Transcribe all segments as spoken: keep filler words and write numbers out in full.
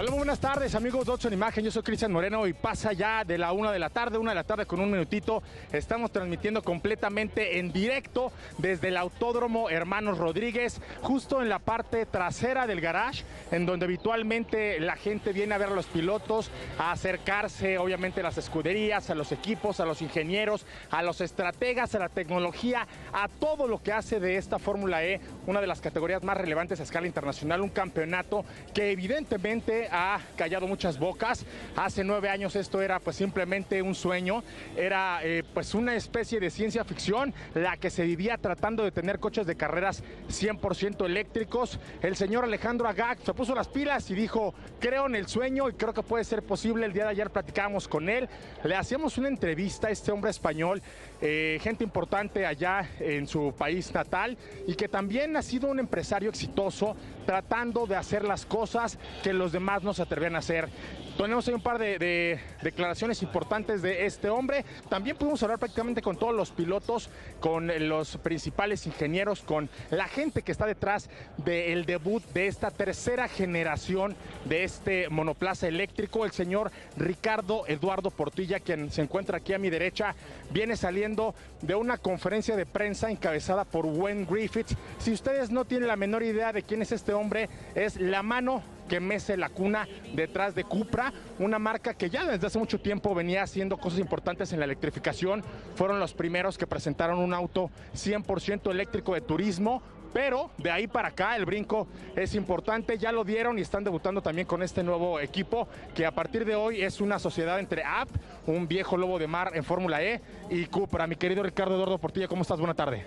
Hola, muy buenas tardes, amigos de Ocho Imagen. Yo soy Cristian Moreno y pasa ya de la una de la tarde, una de la tarde con un minutito. Estamos transmitiendo completamente en directo desde el Autódromo Hermanos Rodríguez, justo en la parte trasera del garage, en donde habitualmente la gente viene a ver a los pilotos, a acercarse obviamente a las escuderías, a los equipos, a los ingenieros, a los estrategas, a la tecnología, a todo lo que hace de esta Fórmula E una de las categorías más relevantes a escala internacional, un campeonato que evidentemente ha callado muchas bocas. Hace nueve años esto era pues simplemente un sueño, era eh, pues una especie de ciencia ficción la que se vivía tratando de tener coches de carreras cien por ciento eléctricos. El señor Alejandro Agag se puso las pilas y dijo, creo en el sueño y creo que puede ser posible. El día de ayer platicábamos con él, le hacíamos una entrevista a este hombre español, eh, gente importante allá en su país natal y que también ha sido un empresario exitoso tratando de hacer las cosas que los demás no se atrevían a hacer. Tenemos ahí un par de, de declaraciones importantes de este hombre. También pudimos hablar prácticamente con todos los pilotos, con los principales ingenieros, con la gente que está detrás del debut de esta tercera generación de este monoplaza eléctrico. El señor Ricardo Eduardo Portilla, quien se encuentra aquí a mi derecha, viene saliendo de una conferencia de prensa encabezada por Wayne Griffiths. Si ustedes no tienen la menor idea de quién es este hombre, es la mano que mece la cuna detrás de Cupra, una marca que ya desde hace mucho tiempo venía haciendo cosas importantes en la electrificación. Fueron los primeros que presentaron un auto cien por ciento eléctrico de turismo, pero de ahí para acá el brinco es importante, ya lo dieron y están debutando también con este nuevo equipo que a partir de hoy es una sociedad entre A P, un viejo lobo de mar en Fórmula E, y Cupra. Mi querido Ricardo Eduardo Portilla, ¿cómo estás? Buena tarde.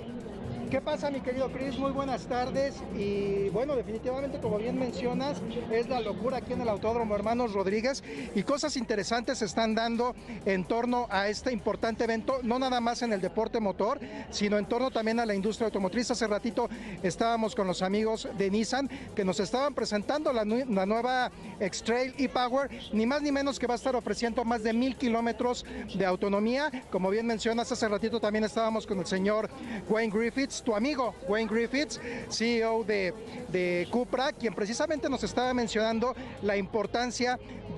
¿Qué pasa, mi querido Chris? Muy buenas tardes. Y bueno, definitivamente, como bien mencionas, es la locura aquí en el Autódromo Hermanos Rodríguez y cosas interesantes se están dando en torno a este importante evento, no nada más en el deporte motor, sino en torno también a la industria automotriz. Hace ratito estábamos con los amigos de Nissan que nos estaban presentando la, nu la nueva X-Trail e-Power, ni más ni menos que va a estar ofreciendo más de mil kilómetros de autonomía. Como bien mencionas, hace ratito también estábamos con el señor Wayne Griffiths, tu amigo Wayne Griffiths, C E O de, de Cupra, quien precisamente nos estaba mencionando la importancia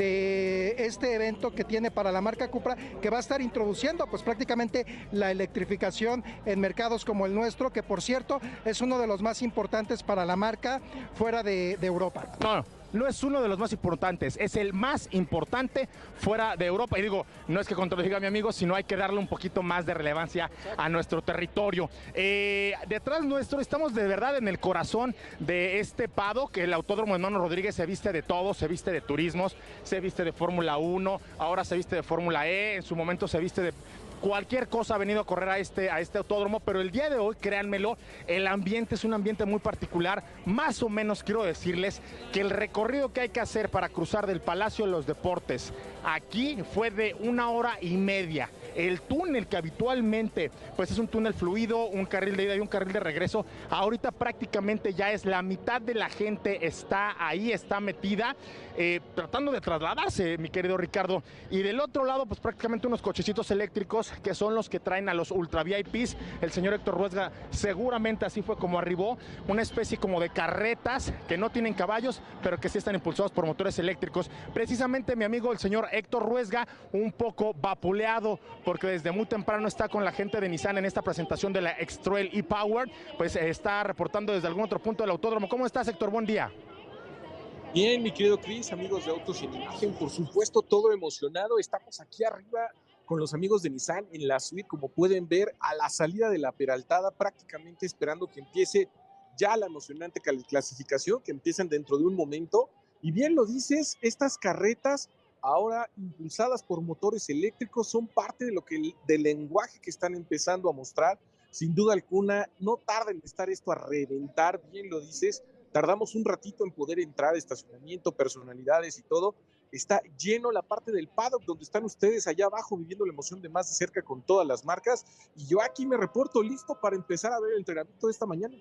de este evento que tiene para la marca Cupra, que va a estar introduciendo pues prácticamente la electrificación en mercados como el nuestro, que por cierto es uno de los más importantes para la marca fuera de, de Europa. No. No es uno de los más importantes, es el más importante fuera de Europa. Y digo, no es que contradiga a mi amigo, sino hay que darle un poquito más de relevancia a nuestro territorio. Eh, detrás nuestro estamos de verdad en el corazón de este paddock, que el Autódromo Hermanos Rodríguez se viste de todo, se viste de turismos, se viste de Fórmula uno, ahora se viste de Fórmula E, en su momento se viste de cualquier cosa. Ha venido a correr a este, a este autódromo, pero el día de hoy, créanmelo, el ambiente es un ambiente muy particular. Más o menos quiero decirles que el recorrido que hay que hacer para cruzar del Palacio de los Deportes aquí fue de una hora y media. El túnel que habitualmente pues es un túnel fluido, un carril de ida y un carril de regreso, ahorita prácticamente ya es la mitad de la gente está ahí, está metida, eh, tratando de trasladarse, mi querido Ricardo. Y del otro lado pues prácticamente unos cochecitos eléctricos que son los que traen a los ultra V I Ps. El señor Héctor Ruesga seguramente así fue como arribó, una especie como de carretas que no tienen caballos, pero que sí están impulsados por motores eléctricos. Precisamente mi amigo el señor Héctor Ruesga, un poco vapuleado, porque desde muy temprano está con la gente de Nissan en esta presentación de la X-Trail e-Power, pues está reportando desde algún otro punto del autódromo. ¿Cómo estás, Héctor? Buen día. Bien, mi querido Chris, amigos de Autos en Imagen, por supuesto, todo emocionado. Estamos aquí arriba con los amigos de Nissan en la suite, como pueden ver, a la salida de la Peraltada, prácticamente esperando que empiece ya la emocionante clasificación, que empiezan dentro de un momento. Y bien lo dices, estas carretas ahora impulsadas por motores eléctricos son parte de lo que del lenguaje que están empezando a mostrar. Sin duda alguna, no tarda en estar esto a reventar, bien lo dices. Tardamos un ratito en poder entrar, estacionamiento, personalidades y todo. Está lleno la parte del paddock donde están ustedes allá abajo viviendo la emoción de más de cerca con todas las marcas. Y yo aquí me reporto listo para empezar a ver el entrenamiento de esta mañana.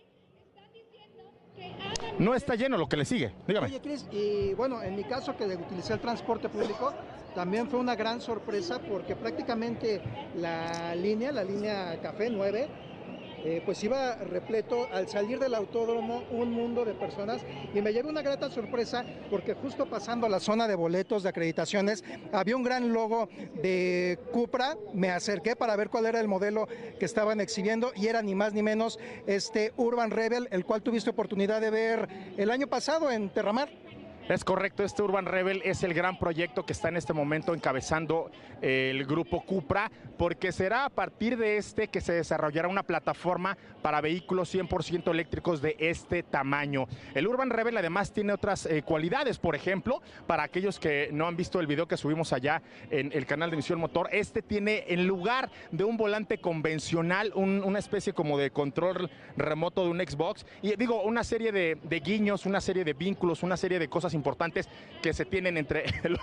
No está lleno lo que le sigue, dígame. Oye, Chris, y bueno, en mi caso que utilicé el transporte público, también fue una gran sorpresa porque prácticamente la línea, la línea Café nueve, eh, pues iba repleto. Al salir del autódromo, un mundo de personas, y me llevé una grata sorpresa porque justo pasando la zona de boletos de acreditaciones había un gran logo de Cupra. Me acerqué para ver cuál era el modelo que estaban exhibiendo y era ni más ni menos este Urban Rebel, el cual tuviste oportunidad de ver el año pasado en Terramar. Es correcto, este Urban Rebel es el gran proyecto que está en este momento encabezando el grupo Cupra, porque será a partir de este que se desarrollará una plataforma para vehículos cien por ciento eléctricos de este tamaño. El Urban Rebel además tiene otras eh, cualidades, por ejemplo, para aquellos que no han visto el video que subimos allá en el canal de Misión Motor, este tiene en lugar de un volante convencional, un, una especie como de control remoto de un Xbox, y digo, una serie de, de guiños, una serie de vínculos, una serie de cosas importantes que se tienen entre el,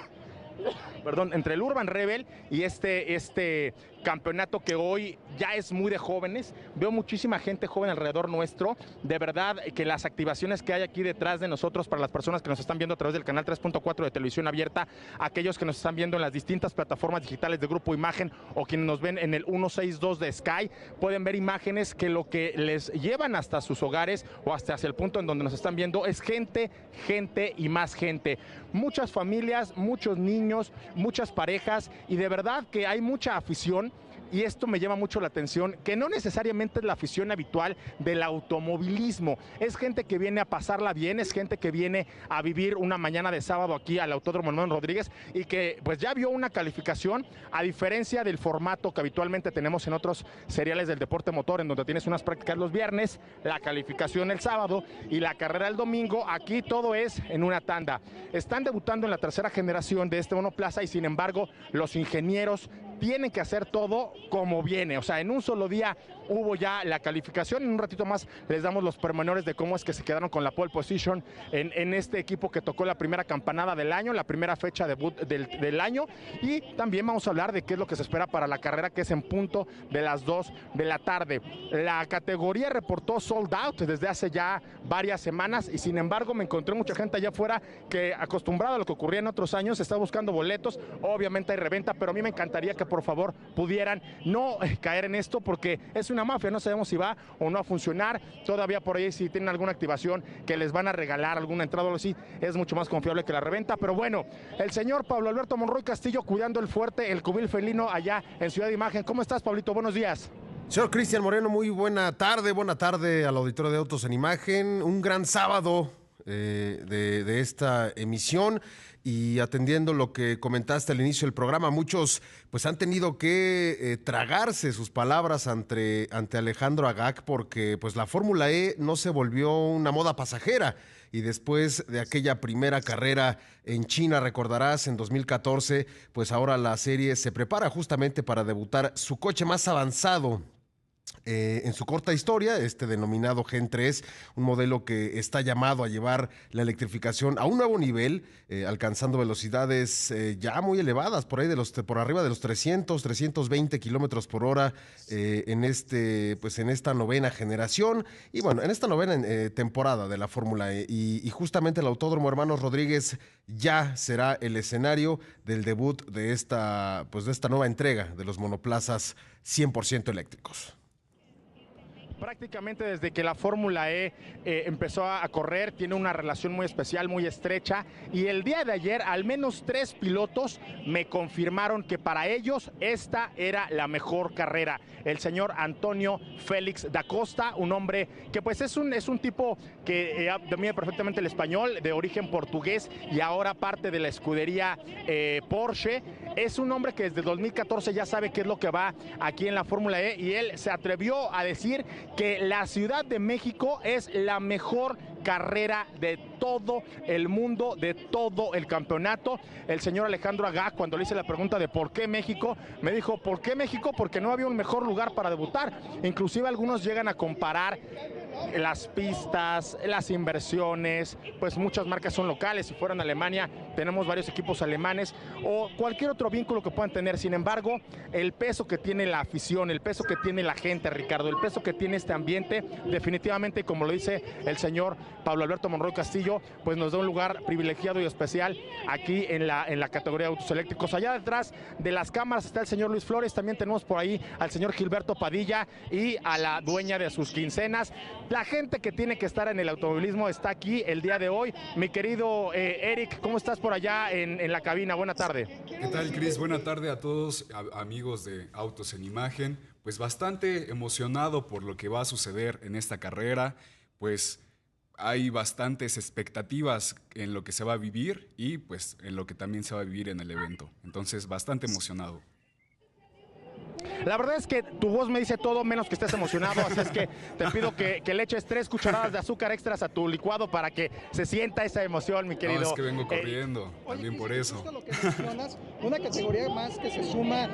perdón, entre el Urban Rebel y este, este campeonato que hoy ya es muy de jóvenes. Veo muchísima gente joven alrededor nuestro. De verdad que las activaciones que hay aquí detrás de nosotros, para las personas que nos están viendo a través del canal tres punto cuatro de televisión abierta, aquellos que nos están viendo en las distintas plataformas digitales de Grupo Imagen o quienes nos ven en el ciento sesenta y dos de Sky, pueden ver imágenes que lo que les llevan hasta sus hogares o hasta hacia el punto en donde nos están viendo es gente, gente y más gente. Muchas familias, muchos niños, muchas parejas, y de verdad que hay mucha afición. Y esto me llama mucho la atención, que no necesariamente es la afición habitual del automovilismo. Es gente que viene a pasarla bien, es gente que viene a vivir una mañana de sábado aquí al Autódromo Hermanos Rodríguez y que pues ya vio una calificación, a diferencia del formato que habitualmente tenemos en otros seriales del deporte motor, en donde tienes unas prácticas los viernes, la calificación el sábado y la carrera el domingo. Aquí todo es en una tanda. Están debutando en la tercera generación de este monoplaza y sin embargo los ingenieros tienen que hacer todo como viene, o sea, en un solo día hubo ya la calificación. En un ratito más les damos los pormenores de cómo es que se quedaron con la pole position en, en este equipo que tocó la primera campanada del año, la primera fecha debut del, del año, y también vamos a hablar de qué es lo que se espera para la carrera, que es en punto de las dos de la tarde. La categoría reportó sold out desde hace ya varias semanas y sin embargo me encontré mucha gente allá afuera que, acostumbrada a lo que ocurría en otros años, está buscando boletos. Obviamente hay reventa, pero a mí me encantaría que por favor pudieran no caer en esto porque es una mafia, no sabemos si va o no a funcionar. Todavía por ahí si tienen alguna activación que les van a regalar alguna entrada o algo así, es mucho más confiable que la reventa. Pero bueno, el señor Pablo Alberto Monroy Castillo cuidando el fuerte, el cubil felino allá en Ciudad de Imagen. ¿Cómo estás, Pablito? Buenos días. Señor Cristian Moreno, muy buena tarde, buena tarde al auditorio de Autos en Imagen. Un gran sábado eh, de, de esta emisión. Y atendiendo lo que comentaste al inicio del programa, muchos pues han tenido que eh, tragarse sus palabras ante, ante Alejandro Agag porque pues la Fórmula E no se volvió una moda pasajera. Y después de aquella primera carrera en China, recordarás, en dos mil catorce, pues ahora la serie se prepara justamente para debutar su coche más avanzado Eh, en su corta historia, este denominado Gen tres, un modelo que está llamado a llevar la electrificación a un nuevo nivel, eh, alcanzando velocidades eh, ya muy elevadas, por ahí de los por arriba de los trescientos, trescientos veinte kilómetros por hora eh, en este, pues en esta novena generación y bueno, en esta novena eh, temporada de la Fórmula E. Y, y justamente el Autódromo Hermanos Rodríguez ya será el escenario del debut de esta, pues de esta nueva entrega de los monoplazas cien por ciento eléctricos. Prácticamente desde que la Fórmula E eh, empezó a correr, tiene una relación muy especial, muy estrecha, y el día de ayer al menos tres pilotos me confirmaron que para ellos esta era la mejor carrera. El señor Antonio Félix da Costa, un hombre que pues es un, es un tipo que eh, domina perfectamente el español, de origen portugués y ahora parte de la escudería eh, Porsche. Es un hombre que desde dos mil catorce ya sabe qué es lo que va aquí en la Fórmula E y él se atrevió a decir que la Ciudad de México es la mejor carrera de todo el mundo, de todo el campeonato. El señor Alejandro Agag, cuando le hice la pregunta de por qué México, me dijo, ¿por qué México? Porque no había un mejor lugar para debutar. Inclusive algunos llegan a comparar las pistas, las inversiones, pues muchas marcas son locales. Si fueran a Alemania, tenemos varios equipos alemanes o cualquier otro vínculo que puedan tener. Sin embargo, el peso que tiene la afición, el peso que tiene la gente, Ricardo, el peso que tiene este ambiente, definitivamente, como lo dice el señor Pablo Alberto Monroy Castillo, pues nos da un lugar privilegiado y especial aquí en la, en la categoría de autos eléctricos. Allá detrás de las cámaras está el señor Luis Flores, también tenemos por ahí al señor Gilberto Padilla y a la dueña de sus quincenas. La gente que tiene que estar en el automovilismo está aquí el día de hoy. Mi querido eh, Eric, ¿cómo estás por allá en, en la cabina? Buena tarde. ¿Qué tal, Cris? Buena tarde a todos, a, amigos de Autos en Imagen. Pues bastante emocionado por lo que va a suceder en esta carrera, pues hay bastantes expectativas en lo que se va a vivir y pues en lo que también se va a vivir en el evento. Entonces, bastante emocionado. La verdad es que tu voz me dice todo menos que estés emocionado, así es que te pido que, que le eches tres cucharadas de azúcar extras a tu licuado para que se sienta esa emoción, mi querido. No, es que vengo corriendo, Eh, también oye, por Cris, eso. justo lo que mencionas, una categoría más que se suma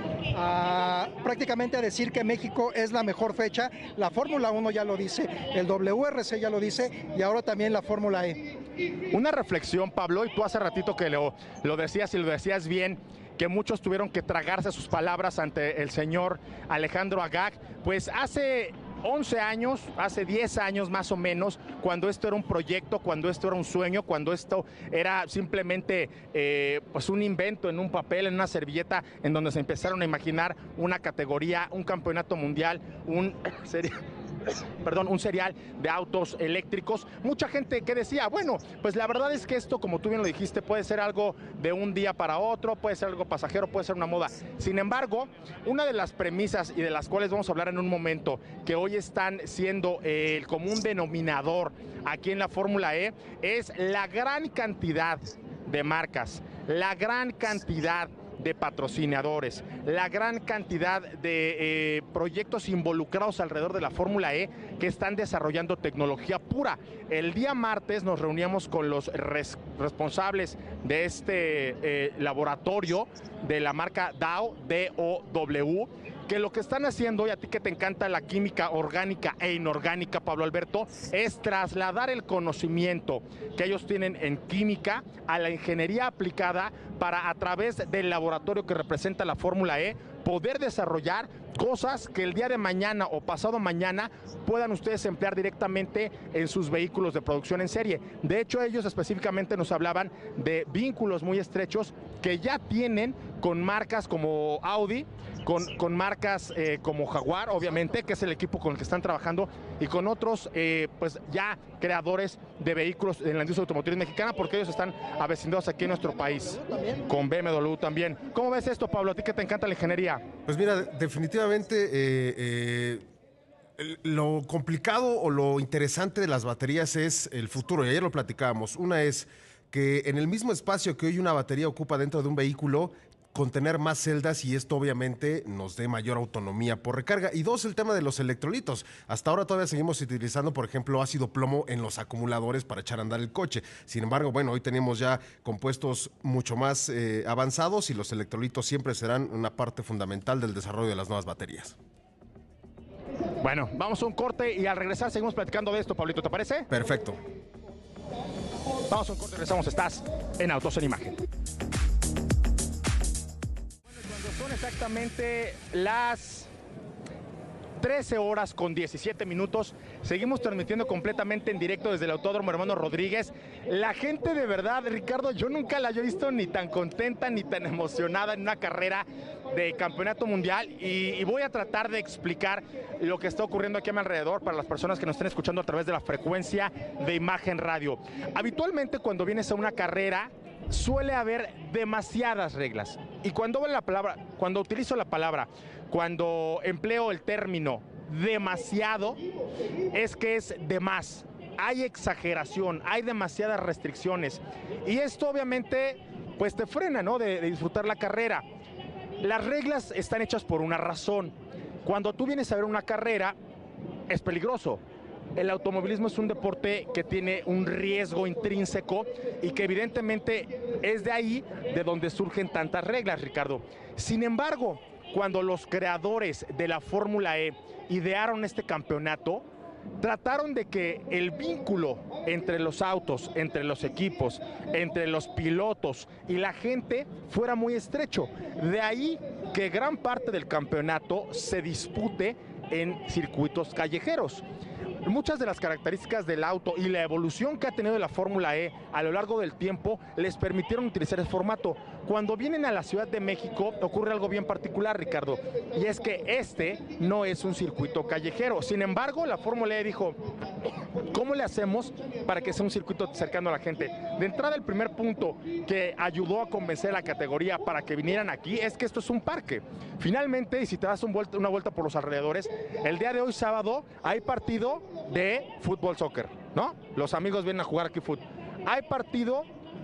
a prácticamente a decir que México es la mejor fecha. La Fórmula uno ya lo dice, el W R C ya lo dice y ahora también la Fórmula E. Una reflexión, Pablo, y tú hace ratito que lo, lo decías y lo decías bien, que muchos tuvieron que tragarse sus palabras ante el señor Alejandro Agag, pues hace once años, hace diez años más o menos, cuando esto era un proyecto, cuando esto era un sueño, cuando esto era simplemente eh, pues un invento en un papel, en una servilleta, en donde se empezaron a imaginar una categoría, un campeonato mundial, un perdón, un serial de autos eléctricos. Mucha gente que decía, bueno, pues la verdad es que esto, como tú bien lo dijiste, puede ser algo de un día para otro, puede ser algo pasajero, puede ser una moda. Sin embargo, una de las premisas y de las cuales vamos a hablar en un momento, que hoy están siendo eh, el común denominador aquí en la Fórmula E, es la gran cantidad de marcas, la gran cantidad de patrocinadores, la gran cantidad de eh, proyectos involucrados alrededor de la Fórmula E que están desarrollando tecnología pura. El día martes nos reuníamos con los res responsables de este eh, laboratorio de la marca Dow, D O W, que lo que están haciendo, y a ti que te encanta la química orgánica e inorgánica, Pablo Alberto, es trasladar el conocimiento que ellos tienen en química a la ingeniería aplicada para, a través del laboratorio que representa la Fórmula E, poder desarrollar cosas que el día de mañana o pasado mañana puedan ustedes emplear directamente en sus vehículos de producción en serie. De hecho, ellos específicamente nos hablaban de vínculos muy estrechos que ya tienen con marcas como Audi, con, con marcas eh, como Jaguar, obviamente, que es el equipo con el que están trabajando, y con otros eh, pues ya creadores de vehículos en la industria automotriz mexicana, porque ellos están avecindados aquí en nuestro país, con B M W también. ¿Cómo ves esto, Pablo? A ti que te encanta la ingeniería. Pues mira, definitivamente eh, eh, el- lo complicado o lo interesante de las baterías es el futuro, y ayer lo platicábamos. Una es que en el mismo espacio que hoy una batería ocupa dentro de un vehículo, contener más celdas, y esto obviamente nos dé mayor autonomía por recarga. Y dos, el tema de los electrolitos. Hasta ahora todavía seguimos utilizando, por ejemplo, ácido plomo en los acumuladores para echar a andar el coche. Sin embargo, bueno, hoy tenemos ya compuestos mucho más eh, avanzados, y los electrolitos siempre serán una parte fundamental del desarrollo de las nuevas baterías. Bueno, vamos a un corte y al regresar seguimos platicando de esto, Pablito, ¿te parece? Perfecto. Vamos a un corte y regresamos. Estás en Autos en Imagen. Cuando son exactamente las trece horas con diecisiete minutos, seguimos transmitiendo completamente en directo desde el Autódromo Hermanos Rodríguez. La gente de verdad, Ricardo, yo nunca la había visto ni tan contenta ni tan emocionada en una carrera de campeonato mundial, y, y voy a tratar de explicar lo que está ocurriendo aquí a mi alrededor para las personas que nos estén escuchando a través de la frecuencia de Imagen Radio. Habitualmente cuando vienes a una carrera suele haber demasiadas reglas, y cuando hablo la palabra, cuando utilizo la palabra, cuando empleo el término demasiado, es que es de más. Hay exageración, hay demasiadas restricciones, y esto obviamente pues te frena, ¿no?, de, de disfrutar la carrera. Las reglas están hechas por una razón. Cuando tú vienes a ver una carrera, es peligroso. El automovilismo es un deporte que tiene un riesgo intrínseco y que evidentemente es de ahí de donde surgen tantas reglas, Ricardo. Sin embargo, cuando los creadores de la Fórmula E idearon este campeonato, trataron de que el vínculo entre los autos, entre los equipos, entre los pilotos y la gente fuera muy estrecho. De ahí que gran parte del campeonato se dispute en circuitos callejeros. Muchas de las características del auto y la evolución que ha tenido la Fórmula E a lo largo del tiempo les permitieron utilizar el formato. Cuando vienen a la Ciudad de México ocurre algo bien particular, Ricardo, y es que este no es un circuito callejero. Sin embargo, la Fórmula E dijo, ¿cómo le hacemos para que sea un circuito cercano a la gente? De entrada, el primer punto que ayudó a convencer a la categoría para que vinieran aquí es que esto es un parque. Finalmente, y si te das un vuelta, una vuelta por los alrededores, el día de hoy, sábado, hay partido de fútbol soccer, ¿no? Los amigos vienen a jugar aquí fútbol. Hay partido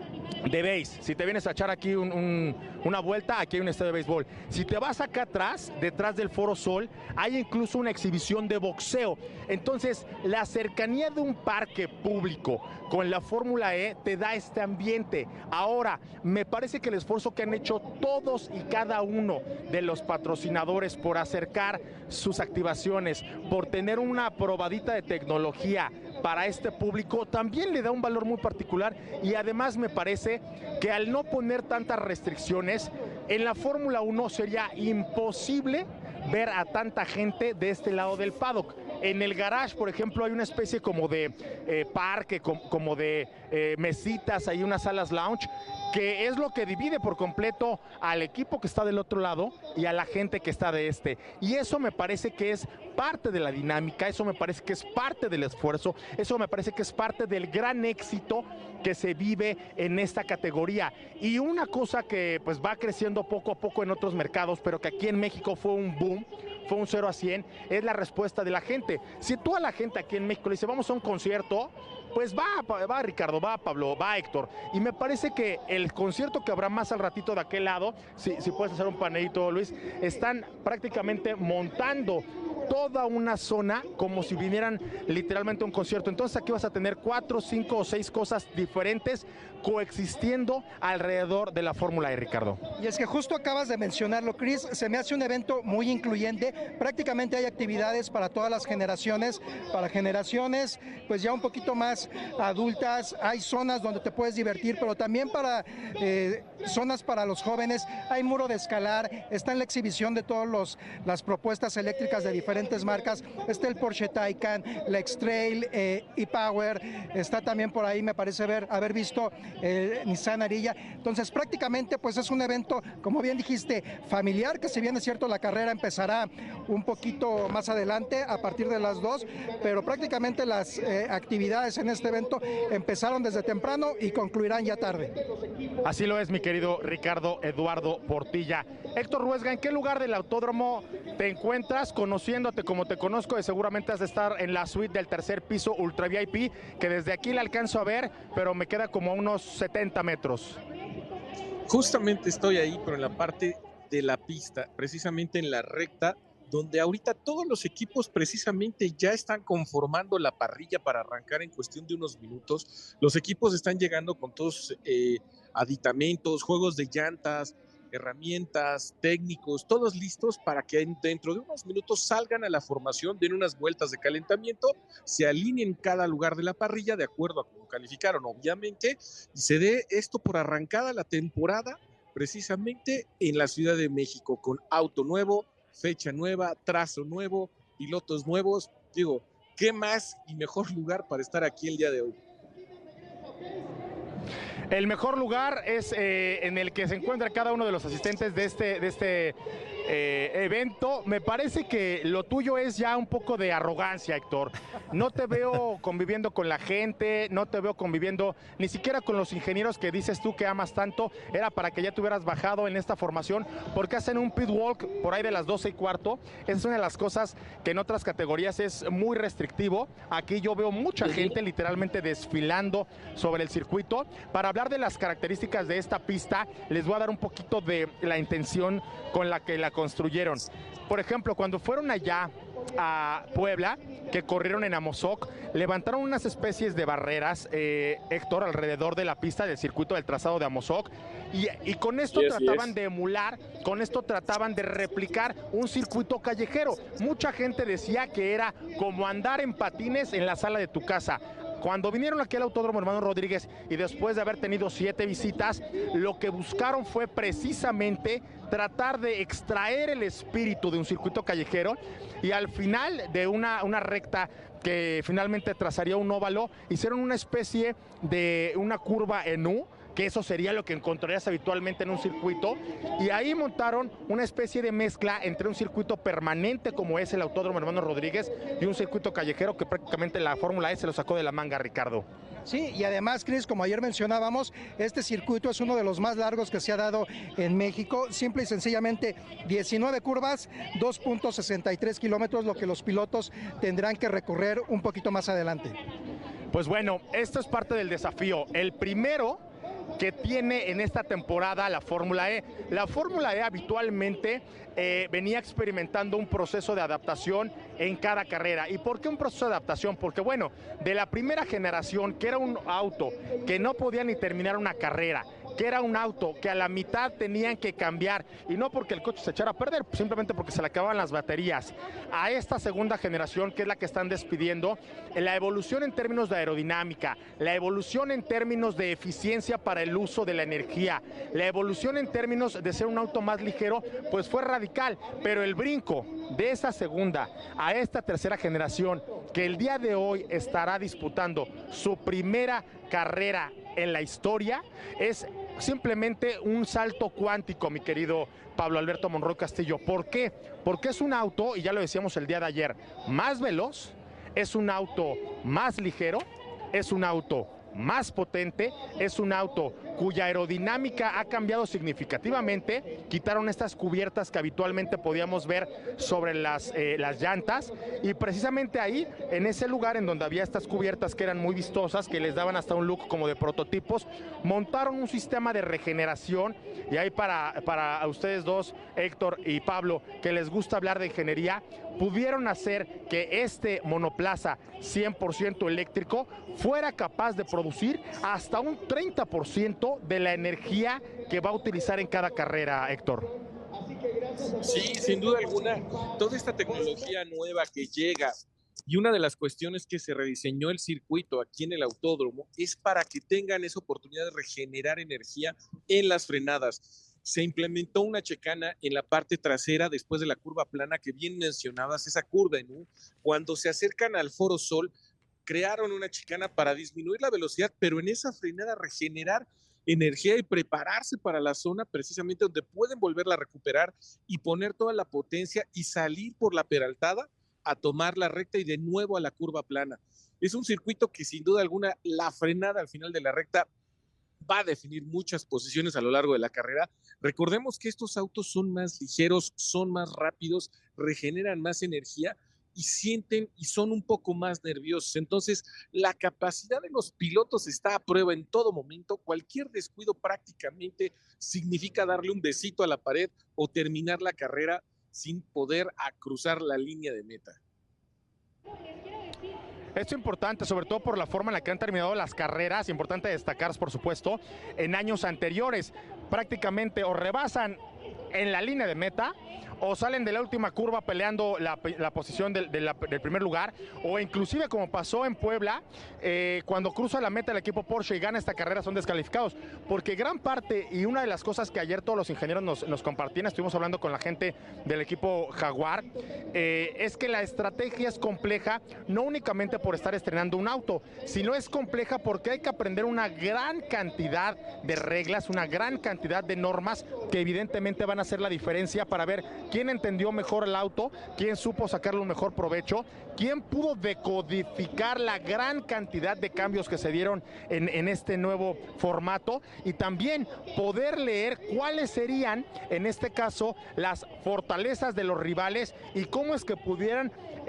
de base. Si te vienes a echar aquí un, un, una vuelta, aquí hay un estadio de béisbol. Si te vas acá atrás, detrás del Foro Sol, hay incluso una exhibición de boxeo. Entonces, la cercanía de un parque público con la Fórmula E te da este ambiente. Ahora, me parece que el esfuerzo que han hecho todos y cada uno de los patrocinadores por acercar sus activaciones, por tener una probadita de tecnología para este público, también le da un valor muy particular, y además me parece que al no poner tantas restricciones, en la Fórmula uno sería imposible ver a tanta gente de este lado del paddock. En el garage, por ejemplo, hay una especie como de eh, parque, com, como de eh, mesitas, hay unas salas lounge, que es lo que divide por completo al equipo que está del otro lado y a la gente que está de este. Y eso me parece que es parte de la dinámica, eso me parece que es parte del esfuerzo, eso me parece que es parte del gran éxito que se vive en esta categoría. Y una cosa que pues va creciendo poco a poco en otros mercados, pero que aquí en México fue un boom, fue un cero a cien, es la respuesta de la gente. Si tú a la gente aquí en México le dices, vamos a un concierto, pues va, va Ricardo, va Pablo, va Héctor. Y me parece que el concierto que habrá más al ratito de aquel lado, si, si puedes hacer un paneíto, Luis, están prácticamente montando toda una zona como si vinieran literalmente a un concierto. Entonces aquí vas a tener cuatro, cinco o seis cosas diferentes coexistiendo alrededor de la Fórmula E, Ricardo. Y es que justo acabas de mencionarlo, Chris, se me hace un evento muy incluyente, prácticamente hay actividades para todas las generaciones, para generaciones pues ya un poquito más adultas, hay zonas donde te puedes divertir, pero también para eh, zonas para los jóvenes, hay muro de escalar, está en la exhibición de todas las propuestas eléctricas de diferentes marcas, está el Porsche Taycan, la X-Trail, eh, e-Power, está también por ahí, me parece ver, haber visto el Nissan Ariya. Entonces prácticamente pues es un evento, como bien dijiste, familiar, que si bien es cierto la carrera empezará un poquito más adelante a partir de las dos, pero prácticamente las eh, actividades en este evento empezaron desde temprano y concluirán ya tarde. Así lo es, mi querido Ricardo Eduardo Portilla. Héctor Ruesga, ¿en qué lugar del autódromo te encuentras? Conociéndote como te conozco, de seguramente has de estar en la suite del tercer piso Ultra V I P, que desde aquí la alcanzo a ver, pero me queda como a unos setenta metros. Justamente estoy ahí, pero en la parte de la pista, precisamente en la recta, donde ahorita todos los equipos precisamente ya están conformando la parrilla para arrancar en cuestión de unos minutos. Los equipos están llegando con todos eh, aditamentos, juegos de llantas, herramientas, técnicos, todos listos para que dentro de unos minutos salgan a la formación, den unas vueltas de calentamiento, se alineen cada lugar de la parrilla de acuerdo a cómo calificaron, obviamente, y se dé esto por arrancada la temporada precisamente en la Ciudad de México, con auto nuevo, fecha nueva, trazo nuevo, pilotos nuevos. Digo, ¿qué más y mejor lugar para estar aquí el día de hoy? El mejor lugar es eh, en el que se encuentra cada uno de los asistentes de este, de este eh, evento. Me parece que lo tuyo es ya un poco de arrogancia, Héctor. No te veo conviviendo con la gente, no te veo conviviendo ni siquiera con los ingenieros que dices tú que amas tanto. Era para que ya te hubieras bajado en esta formación, porque hacen un pit walk por ahí de las doce y cuarto. Esa es una de las cosas que en otras categorías es muy restrictivo. Aquí yo veo mucha gente literalmente desfilando sobre el circuito. Para hablar de las características de esta pista, les voy a dar un poquito de la intención con la que la construyeron. Por ejemplo, cuando fueron allá a Puebla, que corrieron en Amozoc, levantaron unas especies de barreras, eh, Héctor, alrededor de la pista del circuito del trazado de Amozoc, y, y con esto Yes, trataban yes. de emular, con esto trataban de replicar un circuito callejero. Mucha gente decía que era como andar en patines en la sala de tu casa. Cuando vinieron aquí al Autódromo Hermanos Rodríguez y después de haber tenido siete visitas, lo que buscaron fue precisamente tratar de extraer el espíritu de un circuito callejero, y al final de una, una recta que finalmente trazaría un óvalo, hicieron una especie de una curva en U, que eso sería lo que encontrarías habitualmente en un circuito, y ahí montaron una especie de mezcla entre un circuito permanente como es el Autódromo Hermanos Rodríguez y un circuito callejero que prácticamente la Fórmula E se lo sacó de la manga, Ricardo. Sí, y además, Cris, como ayer mencionábamos, este circuito es uno de los más largos que se ha dado en México. Simple y sencillamente diecinueve curvas, dos punto sesenta y tres kilómetros, lo que los pilotos tendrán que recorrer un poquito más adelante. Pues bueno, esto es parte del desafío. El primero que tiene en esta temporada la Fórmula E. La Fórmula E habitualmente eh, venía experimentando un proceso de adaptación en cada carrera. ¿Y por qué un proceso de adaptación? Porque bueno, de la primera generación, que era un auto que no podía ni terminar una carrera, que era un auto que a la mitad tenían que cambiar, y no porque el coche se echara a perder, simplemente porque se le acababan las baterías, a esta segunda generación, que es la que están despidiendo, la evolución en términos de aerodinámica, la evolución en términos de eficiencia para el uso de la energía, la evolución en términos de ser un auto más ligero, pues fue radical. Pero el brinco de esa segunda a esta tercera generación, que el día de hoy estará disputando su primera carrera en la historia, es simplemente un salto cuántico, mi querido Pablo Alberto Monroy Castillo. ¿Por qué? Porque es un auto, y ya lo decíamos el día de ayer, más veloz, es un auto más ligero, es un auto más potente, es un auto cuya aerodinámica ha cambiado significativamente. Quitaron estas cubiertas que habitualmente podíamos ver sobre las, eh, las llantas, y precisamente ahí, en ese lugar en donde había estas cubiertas que eran muy vistosas, que les daban hasta un look como de prototipos, montaron un sistema de regeneración. Y ahí para, para ustedes dos, Héctor y Pablo, que les gusta hablar de ingeniería, pudieron hacer que este monoplaza cien por ciento eléctrico fuera capaz de producir hasta un treinta por ciento de la energía que va a utilizar en cada carrera, Héctor. Sí, sin duda alguna, toda esta tecnología nueva que llega, y una de las cuestiones que se rediseñó el circuito aquí en el autódromo es para que tengan esa oportunidad de regenerar energía en las frenadas. Se implementó una chicana en la parte trasera después de la curva plana que bien mencionabas, esa curva en U. Cuando se acercan al Foro Sol, crearon una chicana para disminuir la velocidad, pero en esa frenada regenerar energía y prepararse para la zona precisamente donde pueden volverla a recuperar y poner toda la potencia y salir por la peraltada a tomar la recta y de nuevo a la curva plana. Es un circuito que sin duda alguna la frenada al final de la recta va a definir muchas posiciones a lo largo de la carrera. Recordemos que estos autos son más ligeros, son más rápidos, regeneran más energía y sienten y son un poco más nerviosos. Entonces, la capacidad de los pilotos está a prueba en todo momento. Cualquier descuido prácticamente significa darle un besito a la pared o terminar la carrera sin poder a cruzar la línea de meta. Esto es importante, sobre todo por la forma en la que han terminado las carreras. Importante destacar, por supuesto, en años anteriores, prácticamente o rebasan en la línea de meta o salen de la última curva peleando la, la posición del, de la, del primer lugar, o inclusive como pasó en Puebla, eh, cuando cruza la meta el equipo Porsche y gana esta carrera son descalificados, porque gran parte, y una de las cosas que ayer todos los ingenieros nos, nos compartían, estuvimos hablando con la gente del equipo Jaguar, eh, es que la estrategia es compleja, no únicamente por estar estrenando un auto, sino es compleja porque hay que aprender una gran cantidad de reglas, una gran cantidad de normas que evidentemente van a hacer la diferencia para ver quién entendió mejor el auto, quién supo sacarle un mejor provecho, quién pudo decodificar la gran cantidad de cambios que se dieron en, en este nuevo formato, y también poder leer cuáles serían, en este caso, las fortalezas de los rivales y cómo es que pudieran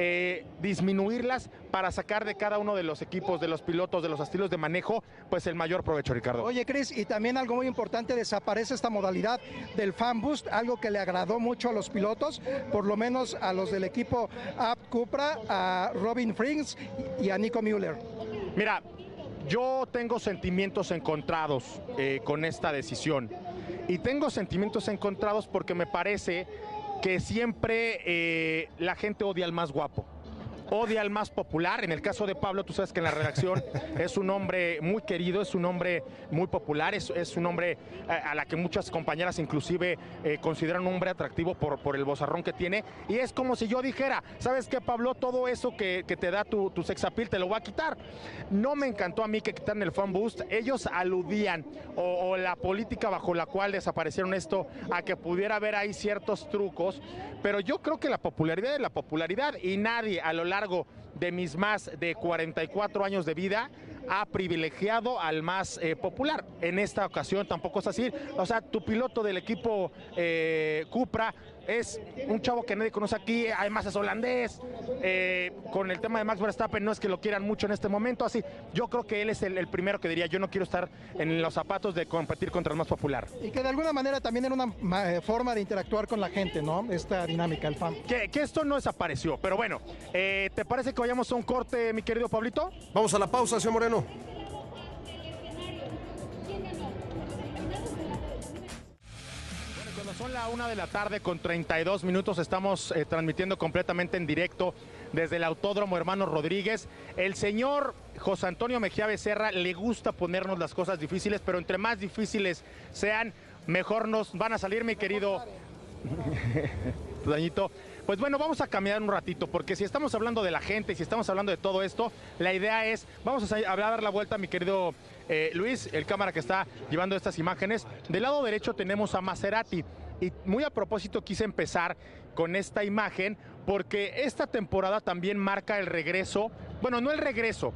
eh, disminuirlas para sacar de cada uno de los equipos, de los pilotos, de los estilos de manejo, pues el mayor provecho, Ricardo. Oye, Chris, y también algo muy importante, desaparece esta modalidad del fan boost, algo que le agradó mucho a los pilotos, por lo menos a los del equipo Abt Cupra, a Robin Frings y a Nico Müller. Mira, yo tengo sentimientos encontrados eh, con esta decisión. Y tengo sentimientos encontrados porque me parece que siempre eh, la gente odia al más guapo. Odia al más popular. En el caso de Pablo, tú sabes que en la redacción es un hombre muy querido, es un hombre muy popular, es, es un hombre a, a la que muchas compañeras inclusive eh, consideran un hombre atractivo por, por el vozarrón que tiene. Y es como si yo dijera, ¿sabes qué, Pablo? Todo eso que, que te da tu, tu sex appeal te lo voy a quitar. No me encantó a mí que quitaran el fan boost. Ellos aludían, o, o la política bajo la cual desaparecieron esto, a que pudiera haber ahí ciertos trucos. Pero yo creo que la popularidad es la popularidad y nadie a lo largo de mis más de cuarenta y cuatro años de vida ha privilegiado al más eh, popular. En esta ocasión tampoco es así. O sea, tu piloto del equipo eh, Cupra es un chavo que nadie conoce aquí, además es holandés. Eh, con el tema de Max Verstappen no es que lo quieran mucho en este momento, así. Yo creo que él es el, el primero que diría, yo no quiero estar en los zapatos de competir contra el más popular. Y que de alguna manera también era una eh, forma de interactuar con la gente, ¿no? Esta dinámica, el fan. Que, que esto no desapareció, pero bueno, eh, ¿te parece que vayamos a un corte, mi querido Pablito? Vamos a la pausa, señor Moreno. Son la una de la tarde con treinta y dos minutos, estamos eh, transmitiendo completamente en directo desde el Autódromo Hermanos Rodríguez. El señor José Antonio Mejía Becerra le gusta ponernos las cosas difíciles, pero entre más difíciles sean, mejor nos van a salir, mi querido Dañito. Pues bueno, vamos a cambiar un ratito, porque si estamos hablando de la gente, si estamos hablando de todo esto, la idea es, vamos a, a dar la vuelta, mi querido eh, Luis, el cámara que está llevando estas imágenes. Del lado derecho tenemos a Maserati, y muy a propósito quise empezar con esta imagen, porque esta temporada también marca el regreso, bueno, no el regreso,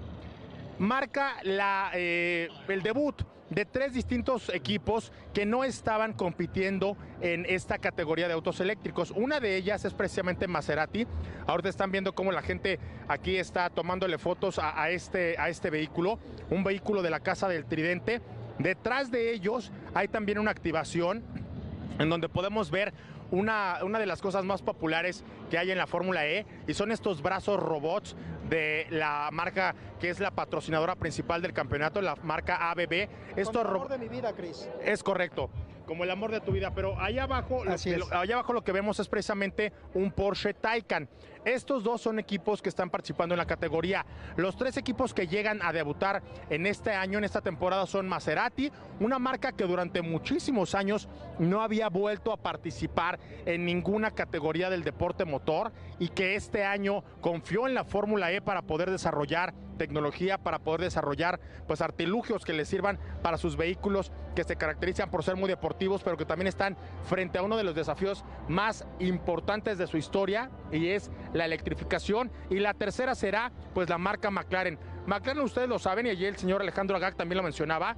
marca la, eh, el debut de tres distintos equipos que no estaban compitiendo en esta categoría de autos eléctricos. Una de ellas es precisamente Maserati. Ahorita están viendo cómo la gente aquí está tomándole fotos a, a, este, a este vehículo, un vehículo de la Casa del Tridente. Detrás de ellos hay también una activación en donde podemos ver Una, una de las cosas más populares que hay en la Fórmula E, y son estos brazos robots de la marca que es la patrocinadora principal del campeonato, la marca A B B. Esto es el amor de mi vida, Chris. Es correcto, como el amor de tu vida, pero allá abajo, lo, lo, allá abajo lo que vemos es precisamente un Porsche Taycan. Estos dos son equipos que están participando en la categoría. Los tres equipos que llegan a debutar en este año, en esta temporada, son Maserati, una marca que durante muchísimos años no había vuelto a participar en ninguna categoría del deporte motor, y que este año confió en la Fórmula E para poder desarrollar tecnología, para poder desarrollar pues artilugios que les sirvan para sus vehículos, que se caracterizan por ser muy deportivos, pero que también están frente a uno de los desafíos más importantes de su historia, y es la electrificación. Y la tercera será pues la marca McLaren. McLaren, ustedes lo saben, y allí el señor Alejandro Agag también lo mencionaba,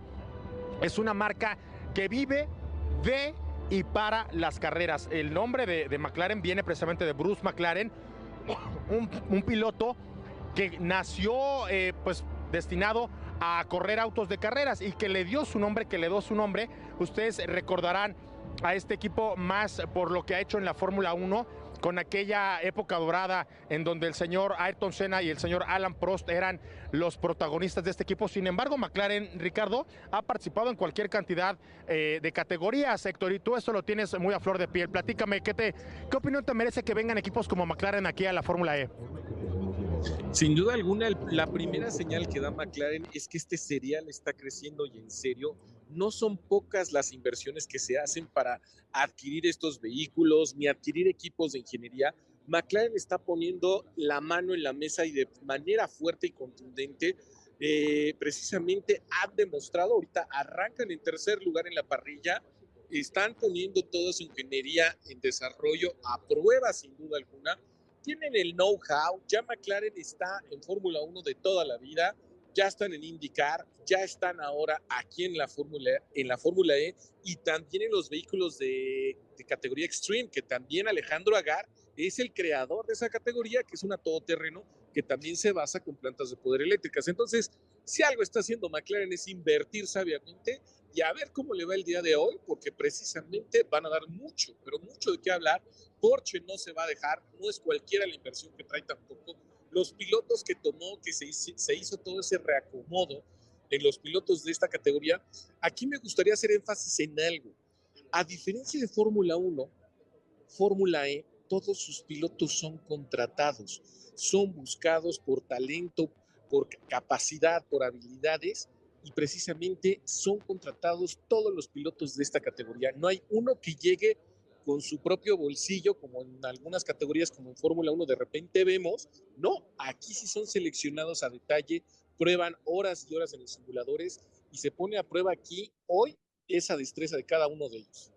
es una marca que vive de y para las carreras. El nombre de, de McLaren viene precisamente de Bruce McLaren, un, un piloto que nació eh, pues destinado a correr autos de carreras, y que le dio su nombre, que le dio su nombre. Ustedes recordarán a este equipo más por lo que ha hecho en la Fórmula uno, con aquella época dorada en donde el señor Ayrton Senna y el señor Alan Prost eran los protagonistas de este equipo. Sin embargo, McLaren, Ricardo, ha participado en cualquier cantidad eh, de categorías, Héctor, y tú eso lo tienes muy a flor de piel. Platícame, ¿qué, te, ¿qué opinión te merece que vengan equipos como McLaren aquí a la Fórmula E? Sin duda alguna, la primera señal que da McLaren es que este serial está creciendo, y en serio, no son pocas las inversiones que se hacen para adquirir estos vehículos, ni adquirir equipos de ingeniería. McLaren está poniendo la mano en la mesa, y de manera fuerte y contundente. Eh, precisamente han demostrado, ahorita arrancan en tercer lugar en la parrilla, están poniendo toda su ingeniería en desarrollo a prueba, sin duda alguna. Tienen el know-how, ya McLaren está en Fórmula uno de toda la vida, ya están en IndyCar, ya están ahora aquí en la Fórmula en la Fórmula E, y también en los vehículos de, de categoría Extreme, que también Alejandro Agag es el creador de esa categoría, que es una todoterreno que también se basa con plantas de poder eléctricas. Entonces, si algo está haciendo McLaren es invertir sabiamente y a ver cómo le va el día de hoy, porque precisamente van a dar mucho, pero mucho de qué hablar. Porsche no se va a dejar, no es cualquiera la inversión que trae tampoco. Los pilotos que tomó, que se hizo, se hizo todo ese reacomodo en los pilotos de esta categoría, aquí me gustaría hacer énfasis en algo. A diferencia de Fórmula uno, Fórmula E, todos sus pilotos son contratados, son buscados por talento, por capacidad, por habilidades, y precisamente son contratados todos los pilotos de esta categoría. No hay uno que llegue con su propio bolsillo, como en algunas categorías, como en Fórmula uno de repente vemos. No, aquí sí son seleccionados a detalle, prueban horas y horas en los simuladores y se pone a prueba aquí hoy esa destreza de cada uno de ellos.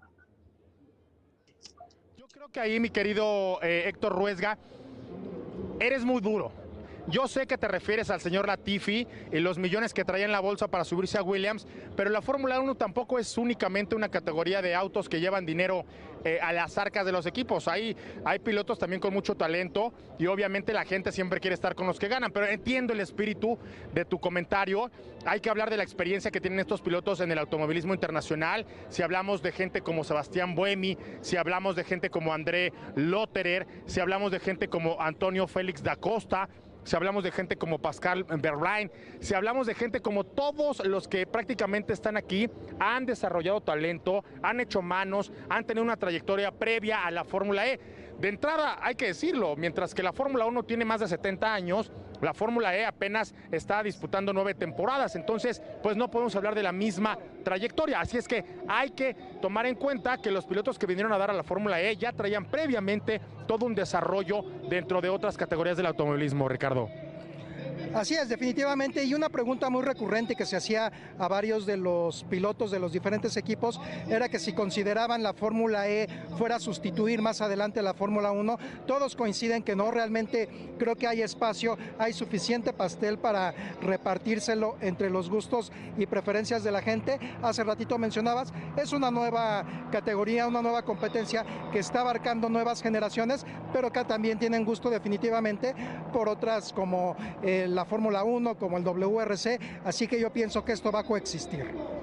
Yo creo que ahí, mi querido eh, Héctor Ruesga, eres muy duro. Yo sé que te refieres al señor Latifi y los millones que traía en la bolsa para subirse a Williams, pero la Fórmula uno tampoco es únicamente una categoría de autos que llevan dinero eh, a las arcas de los equipos. Hay, hay pilotos también con mucho talento y obviamente la gente siempre quiere estar con los que ganan, pero entiendo el espíritu de tu comentario. Hay que hablar de la experiencia que tienen estos pilotos en el automovilismo internacional. Si hablamos de gente como Sebastián Buemi, si hablamos de gente como André Lotterer, si hablamos de gente como Antonio Félix da Costa, si hablamos de gente como Pascal Wehrlein, si hablamos de gente como todos los que prácticamente están aquí, han desarrollado talento, han hecho manos, han tenido una trayectoria previa a la Fórmula E. De entrada, hay que decirlo, mientras que la Fórmula uno tiene más de setenta años, la Fórmula E apenas está disputando nueve temporadas, entonces pues no podemos hablar de la misma trayectoria, así es que hay que tomar en cuenta que los pilotos que vinieron a dar a la Fórmula E ya traían previamente todo un desarrollo dentro de otras categorías del automovilismo, Ricardo. Así es, definitivamente, y una pregunta muy recurrente que se hacía a varios de los pilotos de los diferentes equipos era que si consideraban la Fórmula E fuera a sustituir más adelante la Fórmula uno. Todos coinciden que no, realmente creo que hay espacio, hay suficiente pastel para repartírselo entre los gustos y preferencias de la gente. Hace ratito mencionabas, es una nueva categoría, una nueva competencia que está abarcando nuevas generaciones, pero que también tienen gusto definitivamente por otras como el la Fórmula uno, como el W R C, así que yo pienso que esto va a coexistir.